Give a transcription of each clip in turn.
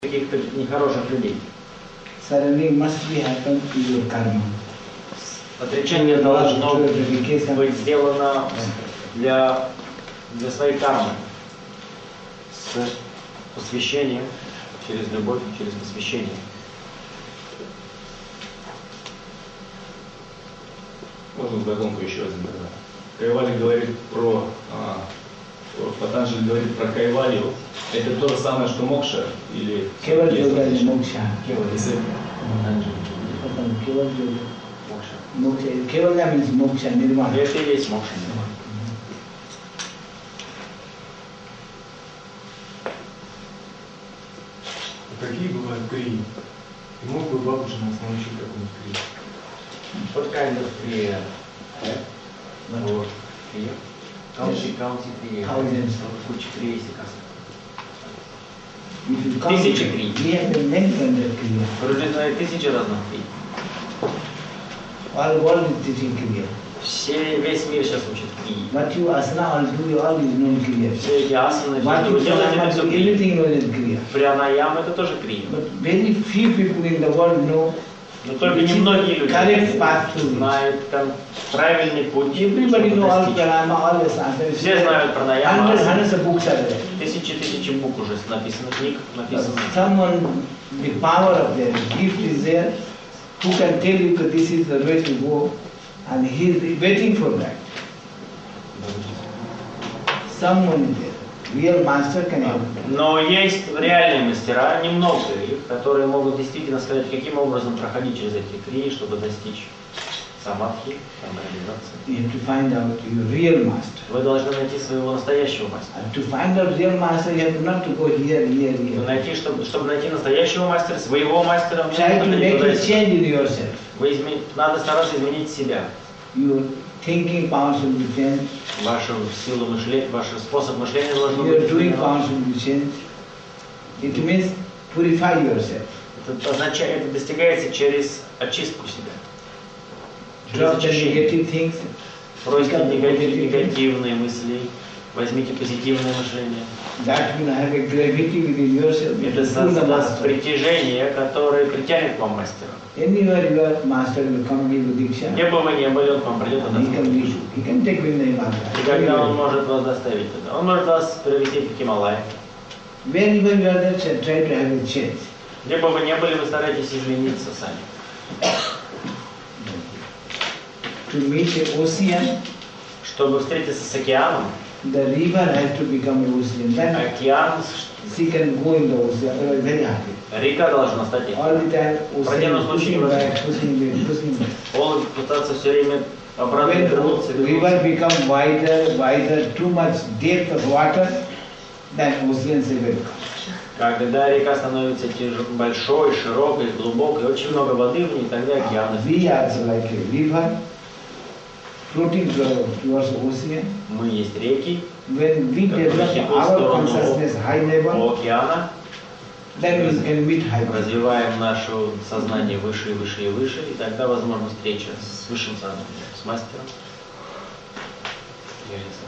каких-то нехороших людей. Surrendering must be happen to your karma. Отречение должно быть сделано для своей кармы, с посвящением, через любовь, через посвящение. Можно вдогонку еще один. Кайвали говорит про Патанджали говорит про Кайвалью. Это то же самое, что мокша или Keval yoga is moksha. Keval Moksha. Kevalya means moksha, nirvana. Это и есть мокша. Какие бывают крии? И мог бы бабушка нас научить какому-нибудь крии? What kind of kriya? Вот. Kriya? Каунти крия. Куча крия, если Тысячи крий. We have many kinds of kriya. Вроде знает тысячи разных крий. All world is teaching kriya. Весь мир сейчас учит крии. What you asana all do, all is known kriya. Все эти асаны, What что you вы делаете, это все крия. everything known is kriya. Пранаям это тоже крия. But very few people in the world know Но только немногие люди correct path to знают там правильный путь. Everybody know all достичь. pranayama, all asana. Все знают пранаяму. Hundreds of books are there. Тысячи букв уже написано, книг написано. Someone, the power of their gift is there, who can tell you that this is the way to go, and he is waiting for that. Someone is there. Real master can help. Но есть реальные мастера, немного их, которые могут действительно сказать, каким образом проходить через эти крии, чтобы достичь самадхи, самореализации. You have to find out your real master. Вы должны найти своего настоящего мастера. And to find out real master, you have not to go here. Найти, чтобы найти настоящего мастера, своего мастера, Try to make a надо change in yourself. надо стараться изменить себя. Your thinking power should be changed. Вашу силу мышления, ваш способ мышления должен Your быть doing изменен. power should be changed. It means purify yourself. Это означает, это достигается через очистку себя. Через Drop the очищение. negative things. Бросьте Become positive. негативные мысли, возьмите позитивное мышление. That will have a gravity within yourself. Это Pull the создаст master. притяжение, которое притянет к вам мастера. Anywhere your master will come give you diksha. Где бы вы ни были, он к вам придет и даст. He can take Vinay И Matra. когда он может вас доставить туда? Он может вас привести в Гималай. Wherever you are there, try to have a change. Где бы вы ни были, вы стараетесь измениться сами. To meet the ocean, Чтобы встретиться с океаном, the river has to become an ocean. Then океан, she can go in the ocean, otherwise very happy. река должна стать океаном. All the time противном ocean случае pushing невозможно. back, pushing back. Он пытаться все время обратно When вернуться. river become wider, too much depth of water, then ocean will come. Когда река становится большой, широкой, глубокой, очень много воды в ней, тогда океан. We are like a river floating towards the ocean. Мы есть реки, When we develop our consciousness high level, у океана, then we can meet high level. развиваем наше сознание выше и выше и выше, и тогда возможна встреча с высшим сознанием, с мастером реализации.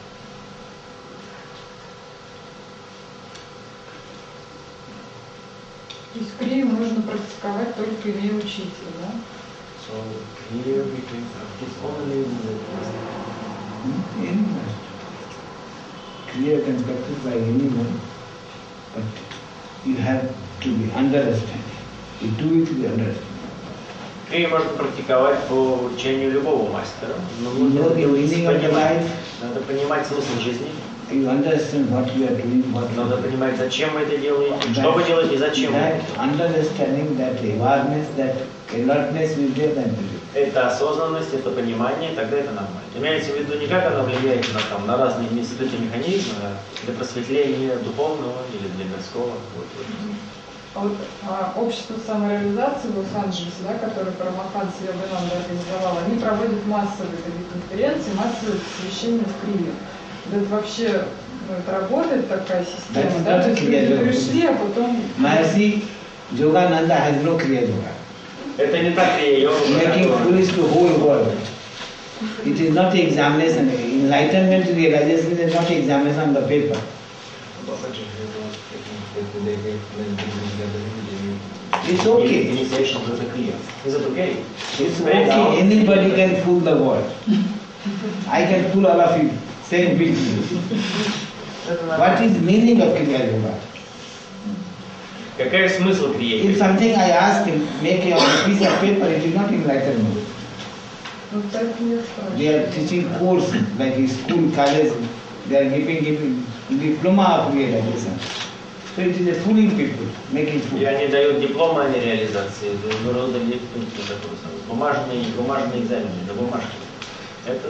То есть крию можно практиковать только имея учителя, да? So here we can practice only with the master. Any master. Clear can practice by anyone, but you have to be understanding. You do it with understanding. Крию можно практиковать по учению любого мастера, но You know the meaning of the life, надо понимать смысл жизни, you understand what you are doing, what you надо are doing. понимать, зачем вы это делаете, что вы делаете и зачем вы это That understanding, that awareness, that alertness will be there. Это осознанность, это понимание, тогда это нормально. Имеется в виду не как она влияет на разные институты механизма, а для просветления духовного или для мирского. А вот общество самореализации в Лос-Анджелесе, да, которое Парамаханса Йогананда организовало, они проводят массовые такие конференции, массовые посвящения в крию. Это вообще это работает такая система, да? То есть люди пришли, а потом... Mahasi Yogananda has no Kriya Yoga. Это не так крия-йога, Making foolish to whole world. It is not examination. Enlightenment realization is not examination on the paper. It's okay. Initiation is clear. Is it okay? It's okay. Anybody can fool the world. I can fool all of you. Same big deal. What is meaning of Kriya Yoga? Какой смысл If крии? something I ask him, make on a piece of paper, it will not enlighten me. Ну, так не страшно. They are teaching course, like in school, college, they are giving diploma of realization. So it is a fooling people, making fool. И они дают дипломы о нереализации, своего рода бумажные экзамены, на бумажке. Это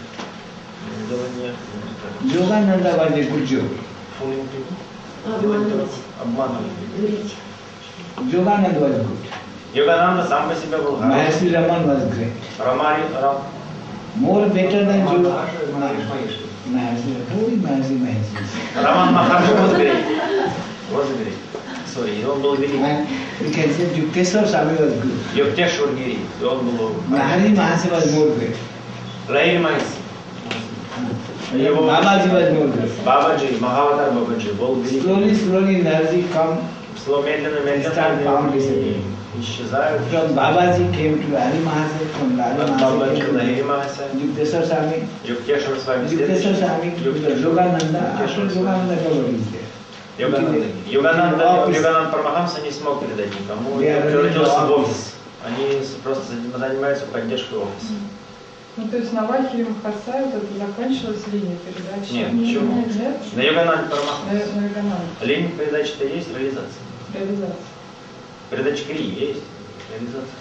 Yogananda was a good joke. fooling people. Обманывать. Обманывать. Говорить. Yogananda was good. Йогананда сам по себе был хороший. Maharshi Raman was great. More better than Yoga. Maharshi, who is Maharshi Mahesh? Роман Махарши was great. Was great. Sorry, он был великий. And we can say Yukteswar Swami was good. Юктешвар Гири, он был Mahari Mahasi was more great. Лаир Майси. Babaji was more great. Бабаджи, Махаватар Бабаджи был великий. Slowly energy come. Медленно исчезают. From Babaji came to Hari Mahasi, from Hari От Бабаджи до Mahasi Гири came Майси. to Yukteswar Swami. Юктешвар с вами Yukteswar Swami, Yogananda. After Yogananda, nobody is there. Йогананд Парамахамса не смог передать никому, и превратился в офис. Они просто занимаются поддержкой офиса. Ну, то есть на Вальхире Махасае вот это закончилась линия передачи? Нет, почему? Нет? На Йогананд На Парамахамса. Йогананде. Линия передачи-то есть, реализация. Реализация. Передача Крии есть, реализация.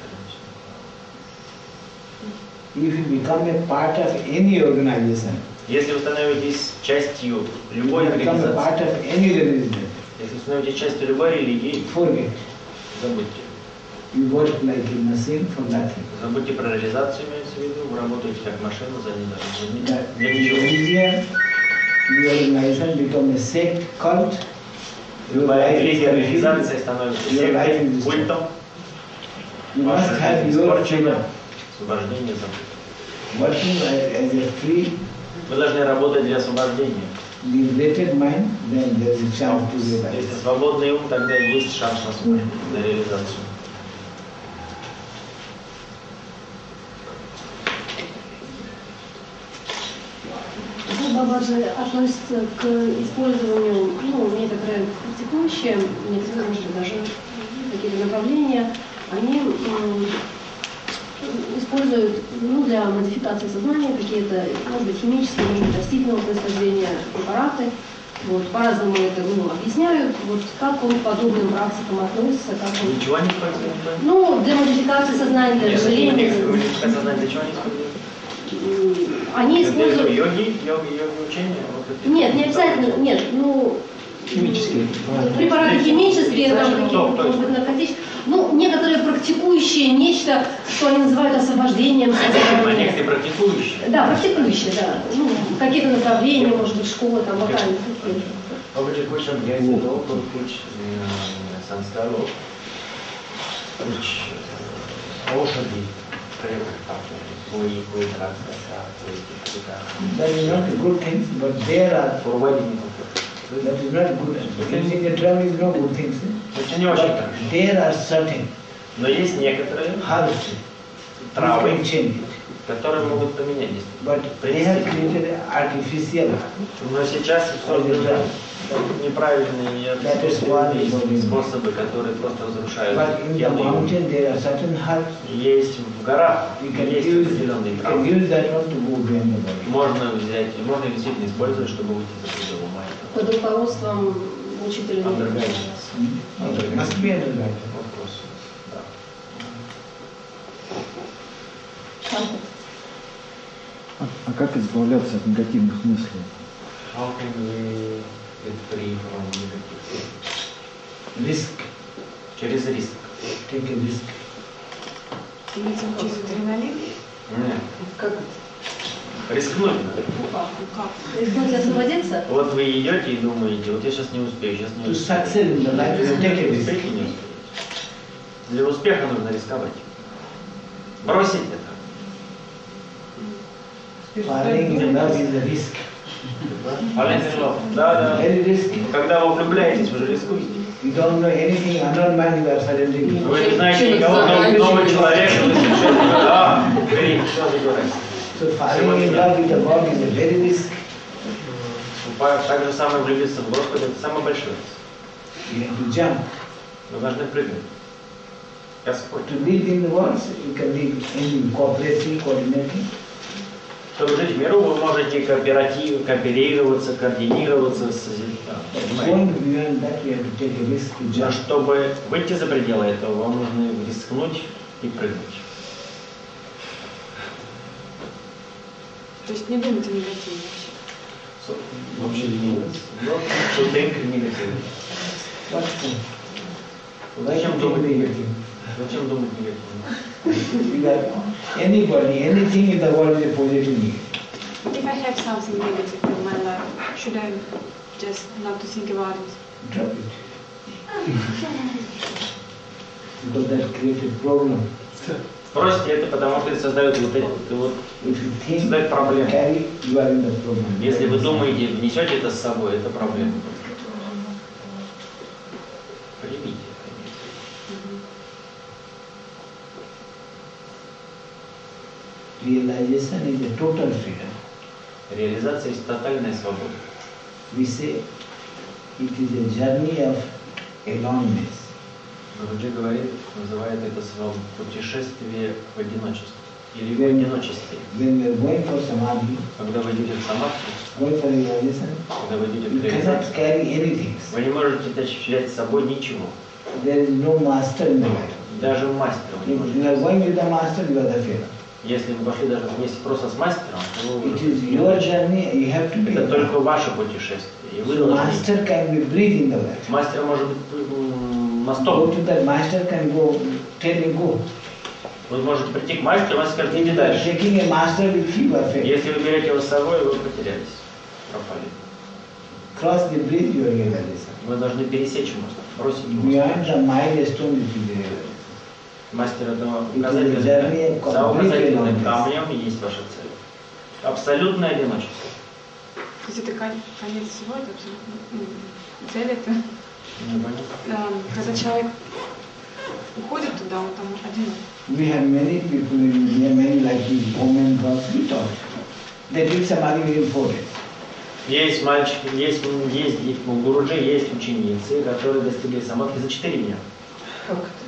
If you become a part of any organization, Если вы становитесь частью любой you become a организации, part of any religion, если вы становитесь частью любой религии, forget. забудьте. You work like a machine for nothing. Забудьте про реализацию, имеется в виду, вы работаете как машина за That для ничего. religion, your organization become a sect, cult. Your Любая life is религия, confused. организация становится Your life сектой, is культом, You must ваша have жизнь your испорчена, freedom. освобождение забыто. Working as a free, Вы должны работать для освобождения. liberated mind, then there is a chance to realize. Если свободный ум, тогда есть шанс на освобождение, на реализацию. Бабаджи относится к использованию, некоторые практикующие, некоторые, может быть, даже какие-то направления, они используют для модификации сознания какие-то, может быть, химические, может быть, растительного происхождения препараты. Вот, по-разному это объясняют. Вот, как он к подобным практикам относится, как он... Ничего не используют? Для модификации сознания, для расширения. Модификация сознания для чего не используют? Они используют... Йоги учения? Нет, не обязательно, нет, Химические. препараты химические, там, Значит, кто? может быть, наркотические. Некоторые практикующие нечто, что они называют освобождением А сознания. некоторые практикующие? Да, практикующие, да. Какие-то направления, может быть, школы, там, вокальные. Обычно хочем генералов, куч санскаров, куч лошади, кои трактаса, That is not a good thing, but there are, that is not good. Using a travel is not good thing. Это не очень But хорошо. there are certain Но есть некоторые herbs травы, which can change it. которые могут поменять действие. But they have created artificial. Но сейчас созданы неправильные способы, которые просто разрушают But in the тело. mountain there are certain herbs. Есть в горах, You can есть use, определенные you can травы. use that one to go beyond the body. Можно взять, можно действительно использовать, чтобы выйти за пределы ума. Под руководством учителя. It must be understood. Вопрос. Да. А как избавляться от негативных мыслей? How can we get free from negative? Risk. Через риск. Take a risk. Через адреналин? Нет. Как? Рискнуть надо. Рискнуть освободиться? Вот вы идете и думаете, вот я сейчас не успею, сейчас не To успею. succeed in the life, you take a risk. Успеете, не успеете. Для успеха нужно рисковать. Бросить это. Falling in love is a risk. Да, да. Very risky. Когда вы влюбляетесь, вы же рискуете. You don't know anything, unknown man, you are suddenly. Вы не знаете никого, новый человек, вы совершенно говорите, что вы говорите. So falling in love with the God is a very risk. Так же самое влюбиться в Господа, это самый большой риск. You have to jump. Вы должны прыгнуть. Господь. To live in the world, you can live in cooperating, coordinating. Чтобы жить в миру, вы можете кооперироваться, координироваться с Going beyond that, you have to take a risk to Но jump. чтобы выйти за пределы этого, вам нужно рискнуть и прыгнуть. То есть не думать о негативе вообще. Вообще не думать. To think negative. What's the? Зачем думать negative? негативно? Зачем думать негативно? You are, anybody, anything in the world is a positive negative. If I have something negative in my life, should I just not to think about it? Drop it. Because that creates a problem. Бросьте это, потому что это создает вот эти вот If you think, создает проблему. carry, you are in the problem. Если вы думаете, внесете это с собой, это проблема. Примите. Realization is a total freedom. Реализация есть тотальная свобода. We say it is a journey of aloneness. Гуруджи говорит, называет это своим путешествие в одиночестве. Или в одиночестве. When we are going for samadhi, Когда вы идете в самадхи, going for realization, когда вы идете you к cannot реализации, carry anything. вы не можете взять с собой ничего. There is no master in the life. Даже мастера вы не If можете. you are going with the master, you are the fellow. Если вы пошли даже вместе просто с мастером, то вы It is your journey, you have to be. это только ваше путешествие. И вы должны. Master can be bridge in the life. Мастер может быть Go мостом. to that master can go, tell me go. Вы можете прийти к мастеру, мастер скажет, иди дальше. Taking a master with you, you are failed. Если вы берете его с собой, вы потерялись, пропали. Cross the bridge, your realization. Вы должны пересечь мост, бросить мост. Beyond the milestone, it is realization. Мастер этого journey указательным, of за указательным complete камнем и есть ваша цель. Абсолютное одиночество. То есть это конец всего, это абсолютно цель это. Когда человек уходит туда, он там одинок. We have many people in India, many like these women, girls, we talk. They did samadhi within 4 days. Есть мальчики, есть у Гуруджи, есть ученицы, которые достигли самадхи за 4 дня. Как это?